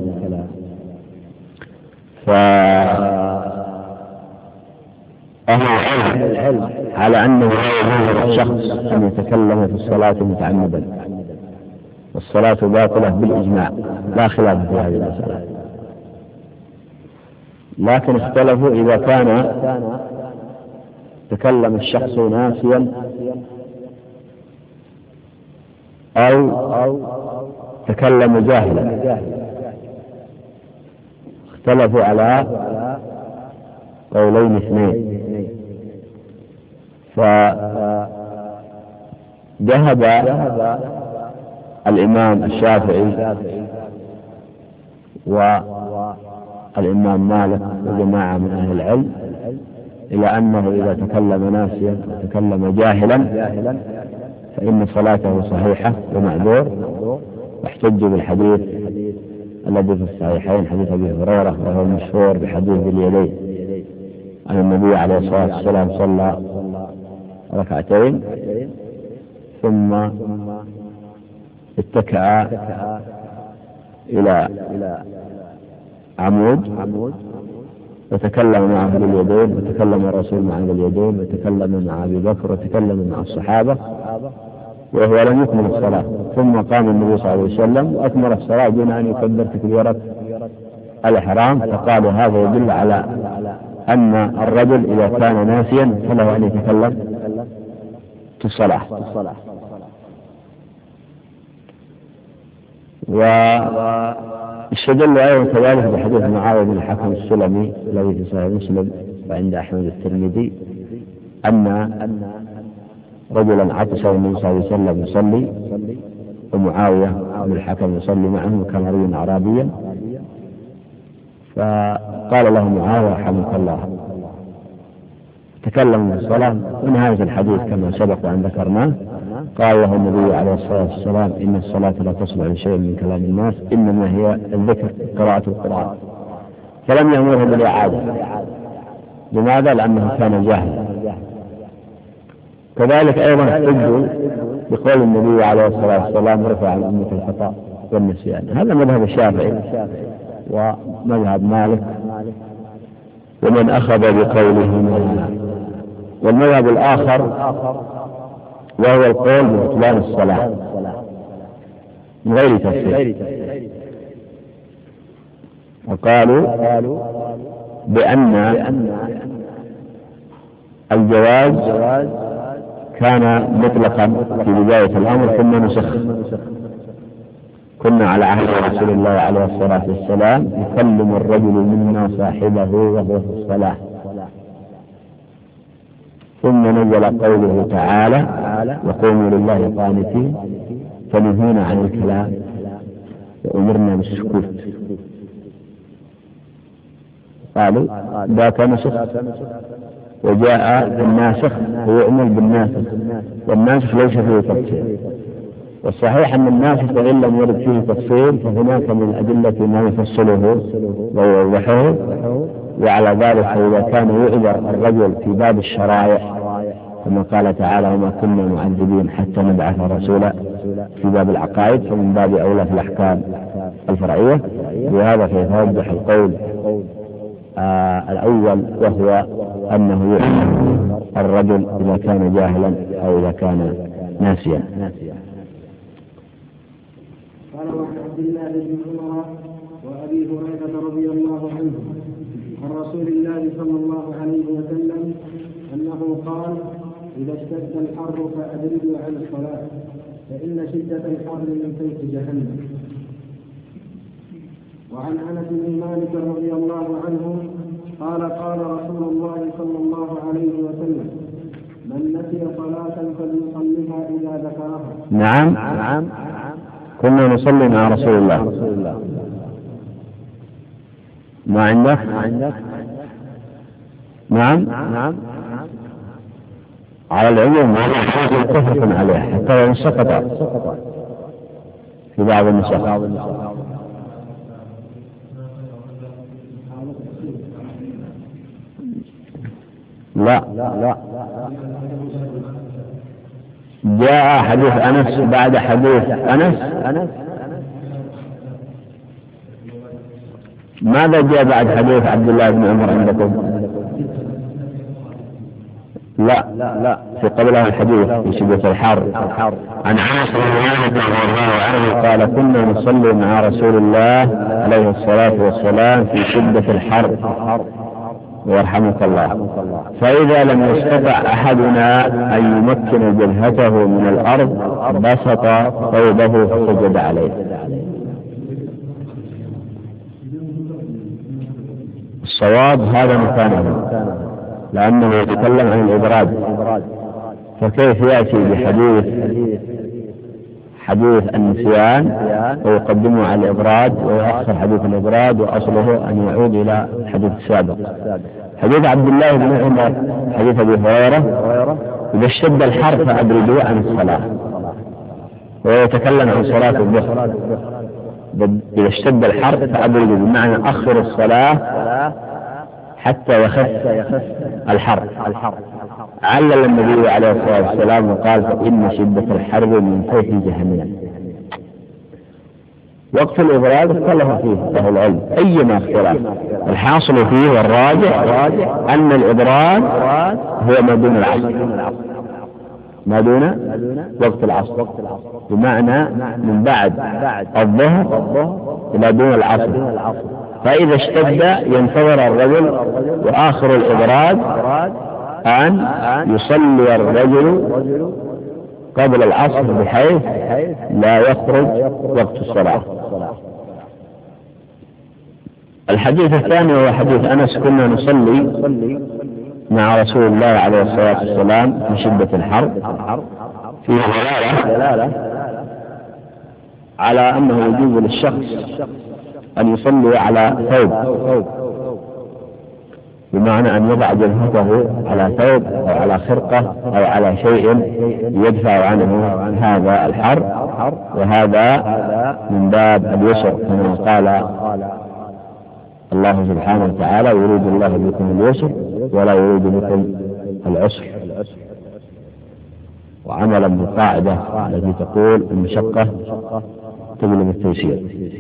فأهل العلم على أنه لا يجوز للشخص أن يتكلم في الصلاة متعمدا، والصلاة باطلة بالإجماع لا خلاف في هذه المسألة، لكن اختلفوا إذا كان تكلم الشخص ناسيا أو تكلم جاهلا. اختلفوا على قولين اثنين، فذهب الإمام الشافعي والإمام مالك وجماعة من أهل العلم إلى أنه إذا تكلم ناسيا وتكلم جاهلا فإن صلاته صحيحة ومعذور، واحتجوا بالحديث الذي في الصحيحين حديث أبي هريرة وهو المشهور بحديث اليدين أن النبي عليه الصلاة والسلام صلى ركعتين ثم اتكأ إلى عمود وتكلم معه باليدين، وتكلم الرسول معه باليدين، وتكلم مع أبي بكر، وتكلم مع الصحابة وهو لم يكمل الصلاة، ثم قام النبي صلى الله عليه وسلم وأكمل الصلاة دون أن يكبر تكبيرة الإحرام. فقالوا هذا يدل على أن الرجل إذا كان ناسيا فله أن يتكلم في الصلاة. واستدل أيضا كذلك بحديث معاوية بن الحكم السلمي الذي في صحيح مسلم وعند أحمد الترمذي أن رجلا عطس النبي صلى الله عليه وسلم يصلي ومعاوية بن الحكم يصلي معه وكان رجلا أعرابيا، فقال له معاوية رحمه الله تكلم في الصلاة. ونهاية الحديث كما سبق وأن ذكرناه قال له النبي عليه الصلاة والسلام إن الصلاة لا تصلح لشيء من كلام الناس إنما هي الذكر قراءة القرآن، فلم يأمره بالإعادة. لماذا؟ لأنه كان جاهلا. كذلك أيضا احتجوا بقول النبي عليه الصلاة والسلام رفع عن أمة الخطأ والنسيان. هذا مذهب الشافعي ومذهب مالك ومن أخذ بقولهما. والمذهب الآخر وهو القول ببطلان الصلاة من غير تفسير، وقالوا بأن الجواز كان مطلقا في بداية الأمر ثم نسخ. كنا على عهد رسول الله عليه الصلاة والسلام يكلم الرجل منا صاحبه وهو في الصلاة، ثم نزل قوله تعالى وقوموا لله قانتين، فنهينا عن الكلام وأمرنا بالسكوت. قالوا ذاك نسخ، وجاء الناسخ ويعمل بالناسخ، والناسخ ليس فيه تفسير. والصحيح أن الناسخ وإن لم يرد فيه تفصيل فهناك من الأدلة ما يفصله ويوضحه. وعلى ذلك إذا كان يعذر الرجل في باب الشرائع كما قال تعالى وما كنا معذبين حتى نبعث رسولا في باب العقائد، فمن باب أولى في الأحكام الفرعية. وهذا فيتوضح القول الأول وهو أنه يعذر الرجل إذا كان جاهلا أو إذا كان ناسيا.
عبد الله بن عمر وأبي هريرة رضي الله عنهم عن رسول الله صلى الله عليه وسلم أنه قال: إذا اشتد الحر فأبردوا عن الصلاة فإن شدة الحر من فيح جهنم. وعن أنس بن مالك رضي الله عنه قال: قال رسول الله صلى الله عليه وسلم: من نسي صلاة فليصليها إذا ذكرها.
نعم كنا نصلي مع رسول الله. ما عندك؟ نعم على العموم هذا حاجة متفق عليه حتى وإن سقط في بعض النسخ. لا جاء حديث أنس بعد حديث أنس. ماذا جاء بعد حديث عبد الله بن عمر عندكم؟ لا في قبلها الحديث في شدة الحر عن أنس رضي الله عنه قال: كنا نصلي مع رسول الله عليه الصلاة والسلام في شدة الحر ويرحمك الله، فإذا لم يستطع أحدنا أن يمكن جبهته من الأرض بسط ثوبه فسجد عليه. الصواب هذا مكانه لأنه يتكلم عن الإبراد، فكيف يأتي بحديث النسيان ويقدمه على الإبراد ويؤخر حديث الإبراد وأصله أن يعود إلى الحديث السابق. حديث عبد الله بن عمر حديث أبي هريرة: إذا اشتد الحر فأبردوا عن الصلاة، ويتكلم عن صلاة الظهر. إذا اشتد الحر فأبردوا بمعنى أخر الصلاة حتى يخف الحر. علل النبي عليه الصلاة والسلام وقال: فإن شدة الحر من فيح جهنم. وقت الإبراد اختلف فيه أهل العلم أيما اختلاف، الحاصل فيه والراجح أن الإبراد هو ما دون العصر، ما دون وقت العصر، بمعنى من بعد الظهر إلى دون العصر. فإذا اشتد ينتظر الرجل، وآخر الإبراد أن يصلي الرجل قبل العصر بحيث لا يخرج وقت الصلاة. الحديث الثاني هو حديث أنس: كنا نصلي مع رسول الله عليه الصلاة والسلام في شدة الحر، فيه دلالة على أنه يجوز للشخص أن يصلي على ثوب، بمعنى أن يضع جبهته على ثوب أو على خرقة أو على شيء يدفع عنه هذا الحر، وهذا من باب اليسر كما قال الله سبحانه وتعالى: يريد الله بكم اليسر ولا يريد بكم العسر. وعملا بالقاعدة التي تقول: المشقة تجلب التيسير.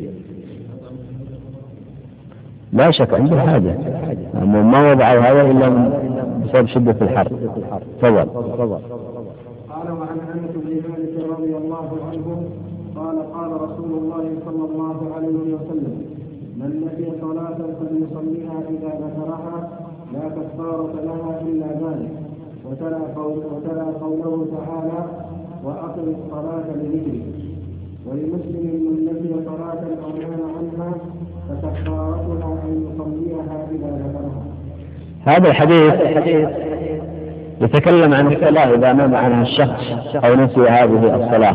لا شك عنده حاجة، أما ما وضعوا هذا إلا بسبب شدة الحر. تفضل.
قال: وعن أنس بن مالك رضي الله عنه قال: رسول الله صلى الله عليه وسلم: من نسي صلاة فليصليها إذا ذكرها لا كفارة لها إلا ذلك. وتلا قوله تعالى: وأقم الصلاة لذكري. ولمسلم: من نسي صلاة أو نام عنها فكفارتها أن يصليها إذا ذكرها.
هذا الحديث يتكلم عن الصلاة إذا نام عنها الشخص أو نسي هذه الصلاة.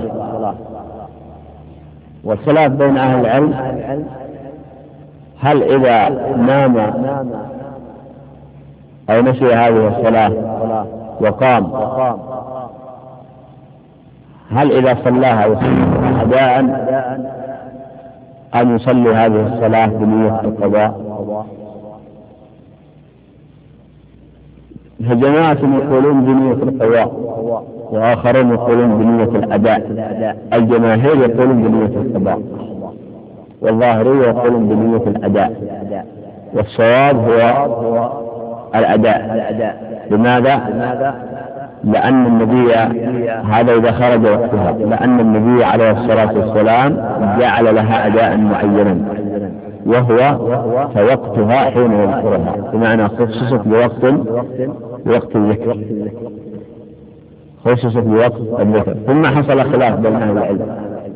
والصلاة بين أهل العلم: هل إذا نام أو نسي هذه الصلاة وقام، هل إذا صلاها يصلي أداء أن يصلي هذه الصلاة بنية القضاء؟ فجماعة يقولون بنية القضاء، وآخرون يقولون بنية الأداء. الجماهير يقولون بنية القضاء، والظاهرية يقولون بنية الأداء، والصواب هو الأداء. لماذا؟ لأن النبي هذا إذا خرج وقتها، لأن النبي عليه الصلاة والسلام جعل لها أداء معينا وهو فوقتها حين يذكرها، بمعنى خصصت بوقت الذكر، خصصت بوقت الذكر. ثم حصل خلاف بين أهل العلم،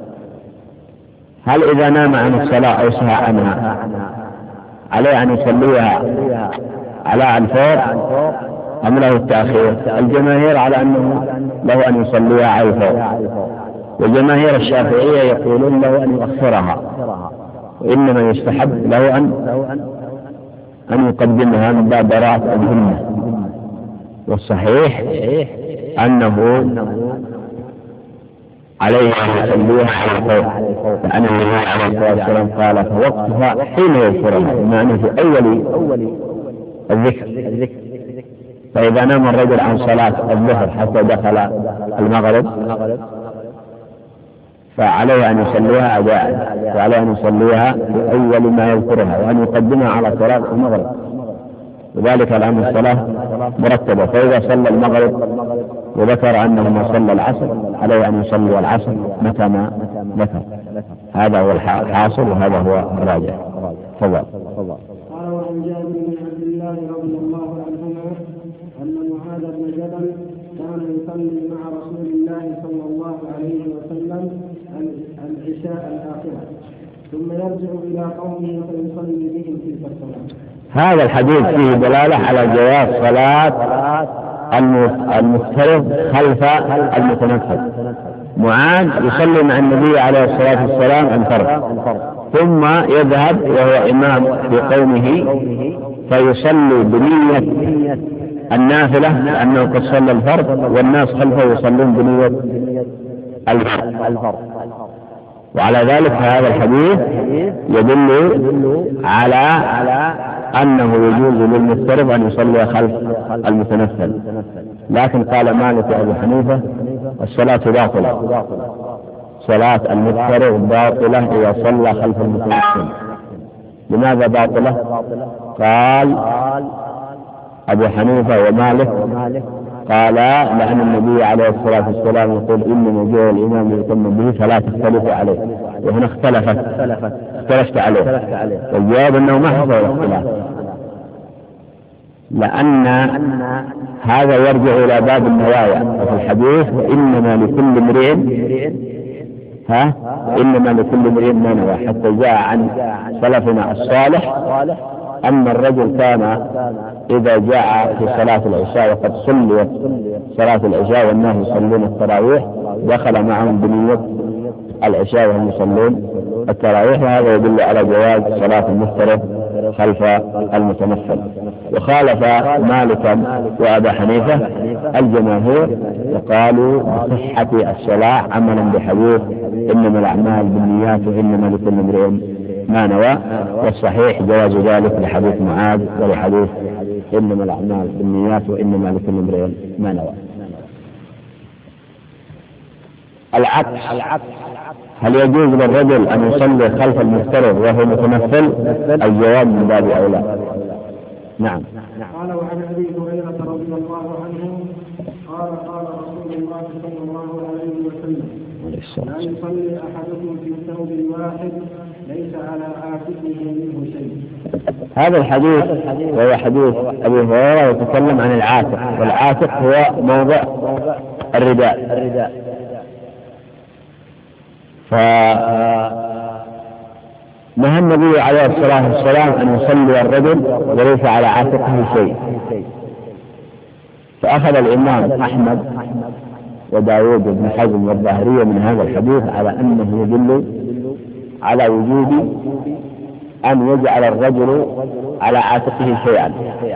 هل إذا نام عن الصلاة أو سهى عنها عليه أن يصليها على الفور أم له التأخير؟ الجماهير على أنه له أن يصليها على الفور، وجماهير الشافعية يقولون له أن يؤخرها، وإنما يستحب له أن يقدمها من باب براءة الذمة. والصحيح أنه عليه أن يصليها على الفور، لأن النبي عليه الصلاة والسلام قال فوقتها حين يذكرها، بمعنى في أول الذكر. فإذا نام الرجل عن صلاة الظهر حتى دخل المغرب فعليه أن يصليها أداء، وعليه أن يصليها في أول ما يذكرها، وأن يقدمها على صلاة المغرب، وذلك لأن الصلاة مرتبة. فإذا صلى المغرب وذكر أنه ما صلى العصر عليه أن يصلي العصر متى ما ذكر. هذا هو الحاصل وهذا هو الراجح. تفضل.
قال وعن جابر بن عبد الله رضي الله عنهما أن معاذ بن جبل كان يصلي مع رسول الله صلى الله عليه وسلم العشاء الآخرة ثم يرجع إلى قومه فيصلي بهم تلك الصلاة.
هذا الحديث فيه دلالة على جواز صلاة المفترض خلف المتنفل. معاذ يصلي مع النبي عليه الصلاة والسلام الفرض، ثم يذهب وهو إمام في قومه فيصلي بنية النافلة لأنه قد صلى الفرض، والناس خلفه يصلون بنية الفرض. وعلى ذلك هذا الحديث يدل على أنه يجوز للمفترض أن يصلي خلف المتنفل. لكن قال مالك وأبو حنيفة الصلاة باطلة، صلاة المفترض باطلة إذا صلى خلف المتنفل. لماذا باطلة؟ قال أبو حنيفة ومالك قال لأن النبي عليه الصلاة والسلام يقول إنما جاء الإمام يتم به فلا تختلفوا عليه، وهنا اختلفت عليه. والجواب أنه ما حصل الاختلاف، لأن هذا يرجع إلى باب النوايا. وفي الحديث إنما لكل امرئ ما نوى، حتى جاء عن سلفنا الصالح أن الرجل كان إذا جاء في صلاة العشاء وقد صليت صلاة العشاء والناس يصلون التراويح دخل معهم بنية العشاء وهم يصلون التراويح، وهذا يدل على جواز صلاة المفترض خلف المتنفل. وخالف مالكا وأبا حنيفة الجماهير وقالوا بصحة الصلاة عملا بحديث إنما الأعمال بالنيات وإنما لكل امرئ ما نوى، والصحيح جواز ذلك لحديث معاذ ولحديث إنما الأعمال بالنيات وإنما لكل امرئ ما نوى. العكس، هل يجوز للرجل أن يصلي خلف المفترض وهو متنفل؟ الجواب من باب أولى. نعم.
قال وعن أبي هريرة رضي الله عنه قال رسول الله صلى الله عليه وسلم لا يصلي أحدكم في ثوب واحد ليس على عاتقه منه شيء.
هذا الحديث وهو حديث أبي هريرة يتكلم عن العاتق، والعاتق هو موضع الرداء. فنهى النبي عليه الصلاة والسلام أن يصلي الرجل وليس على عاتقه شيء. فأخذ الإمام أحمد وداود بن حزم والظاهرية من هذا الحديث على أنه يدل على وجوب أن يجعل الرجل على عاتقه شيئا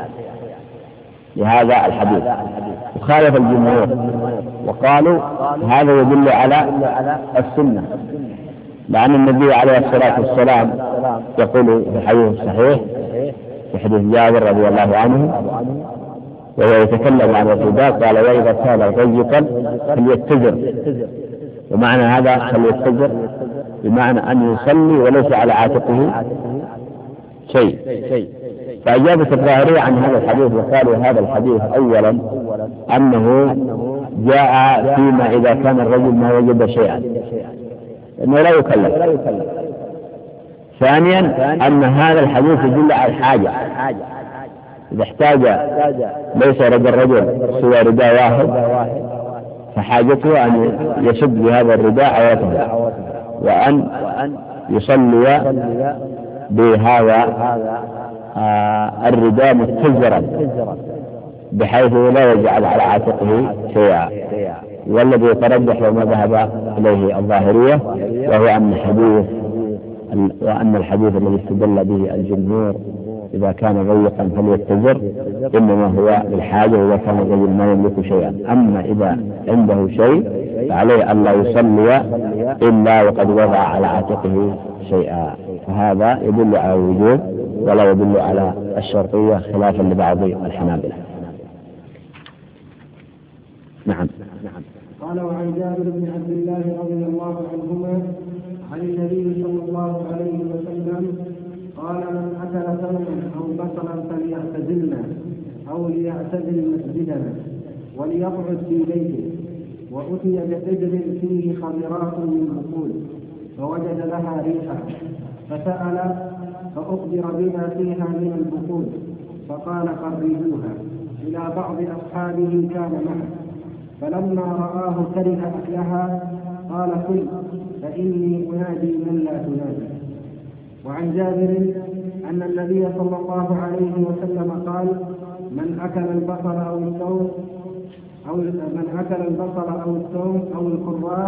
لهذا الحديث. وخالف الجمهور وقالوا هذا يدل على السنة، لأن النبي عليه الصلاة والسلام يقول في الحديث الصحيح في حديث جابر رضي الله عنه وهو يتكلم عن الرباط قال وإذا كان ضيقا فليتزر، ومعنى هذا فليتزر بمعنى أن يصلي وليس على عاتقه شيء. فأجابت الظاهرية عن هذا الحديث وقالوا هذا الحديث أولا أنه جاء فيما إذا كان الرجل ما وجد شيئا إنه لا يكلف. ثانيا أن هذا الحديث يدل على الحاجة، إذا احتاج ليس رد الرجل سوى رداء واحد فحاجته أن يشد بهذا الرداء عورته وأن يصلي بهذا الرداء متزرا بحيث لا يجعل على عاتقه شيئا، والذي يترجح وما ذهب إليه الظاهرية وهو أن الحديث الذي استدل به الجمهور إذا كان ضيقا فليتزر إنما هو للحاجة إذا كان الرجل ما يملك شيئا. أما إذا عنده شيء فعليه أن لا يصلي إلا وقد وضع على عاتقه شيئا، فهذا يدل على الوجوب ولا يدل على الشرطية خلافا لبعض الحنابلة. نعم.
قال وعن جابر بن عبد الله رضي الله عنهما عن النبي صلى الله عليه وسلم قال من أكل ثوما أو بصلا فليعتزلنا أو ليعتزل مسجدنا وليقعد في بيته. وأتي بحجر فيه خضرات من بخول فوجد لها ريحا فسأل فأخبر بما فيها من البخول فقال قربوها إلى بعض أصحابه كان معه، فلما رآه كره أكلها قال كل فإني أنادي من لا تنادي. وعن جابر أن النبي صلى الله عليه وسلم قال من أكل البصل أو الثوم أو الكراث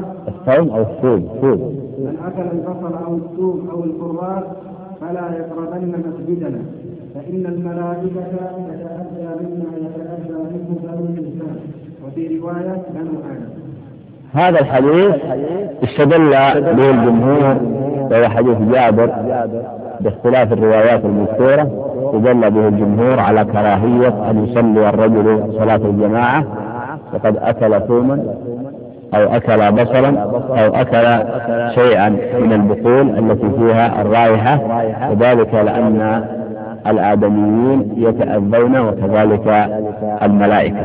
من أكل البصل أو الثوم أو الكراث فلا يقربن مسجدنا فإن الملائكة تتأذى مما يتأذى منه بنو الإنسان، وفي رواية بنو آدم.
هذا الحديث استدل به الجمهور وهو حديث جابر باختلاف الروايات المذكورة، استدل به الجمهور على كراهية أن يصلي الرجل صلاة الجماعة وقد أكل ثوما أو أكل بصلا أو أكل شيئا من البخول التي فيها الرائحة، وذلك لأن الآدميين يتأذون وكذلك الملائكة.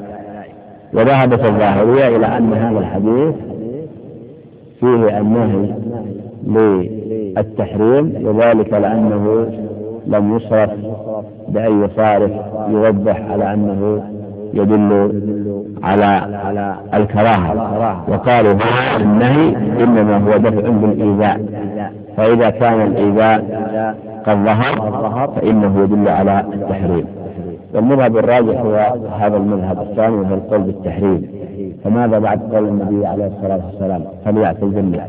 وذهبت الظاهرية إلى أن هذا الحديث فيه النهي للتحريم، وذلك لأنه لم يصرف بأي صارف يوضح على أنه يدل على الكراهة، وقالوا هذا النهي إنما هو دفع بالإيذاء، فإذا كان الإيذاء قد ظهر فإنه يدل على التحريم. والمذهب الراجح هو هذا المذهب الثاني وهو القول بالتحريم. فماذا بعد قول النبي عليه الصلاة والسلام فليعتزلنا،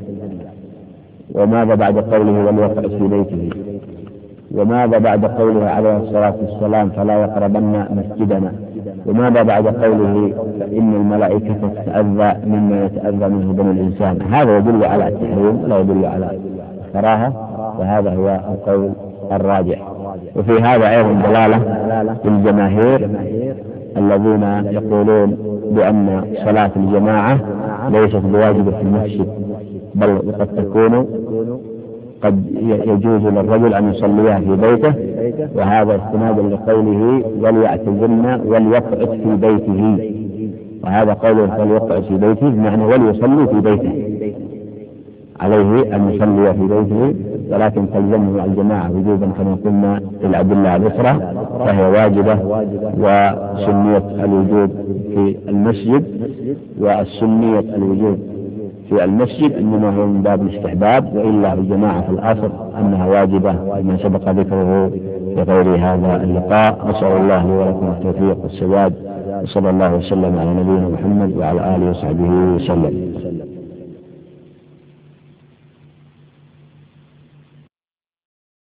وماذا بعد قوله وليقعد في بيته، وماذا بعد قوله عليه الصلاة والسلام فلا يقربن مسجدنا، وماذا بعد قوله إن الملائكة تتأذى مما يتأذى منه بنو الإنسان. هذا يدل على التحريم ولا يدل على الكراهة، وهذا هو القول الراجح. وفي هذا أيضا دلالة للجماهير الذين يقولون بأن صلاة الجماعة ليست بواجبة في المسجد، بل قد تكون قد يجوز للرجل أن يصليها في بيته، وهذا استنادا لقوله وليعتزلن وليقعد في بيته، وهذا قوله وليقعد في بيته بمعنى وليصلي في بيته، عليه أن يصلي في بيته، ولكن تلزمه الجماعة وجوبا كما قلنا الأدلة الأخرى، فهي واجبة. وسنية الوجوب في المسجد، والسنية الوجوب في المسجد إنما هو من باب الاستحباب، وإلا الجماعة في الأصل أنها واجبة، وما سبق ذكره في غير هذا اللقاء. نسأل الله لي ولكم التوفيق والسداد، وصلى الله وسلم على نبينا محمد وعلى آله وصحبه وسلم.